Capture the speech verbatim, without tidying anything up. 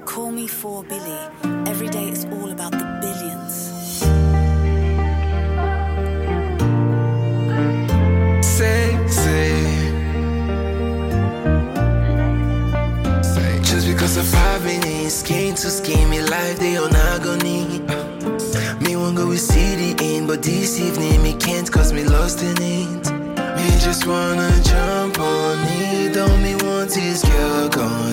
Call me for Billy. Every day it's all about the billions. Say, say, say. Just because of five minutes, skin to skin, me life they on agony. Me won't go with city in, but this evening me can't cause me lost in it. Me just wanna jump on it, don't me want this girl gone.